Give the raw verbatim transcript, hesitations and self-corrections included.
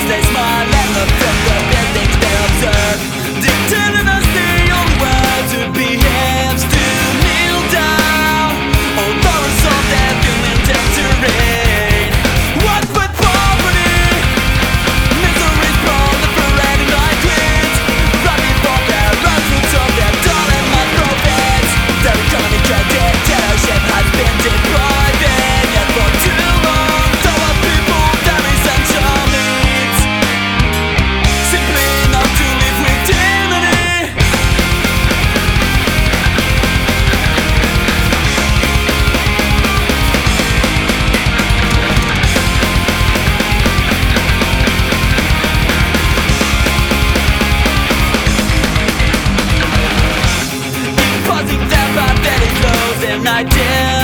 they smile and look from the bad things they observe. Dictating us the only way to behave, to kneel down. Although it's all that human tend to reign. What with poverty, misery's proliferating like weeds, right before their eyes, roots of their dull and mud profits. Their economic dictatorship has been depriving, yet for too long our people their essential needs, simply enough to live with dignity. Imposing their pathetic laws and ideas,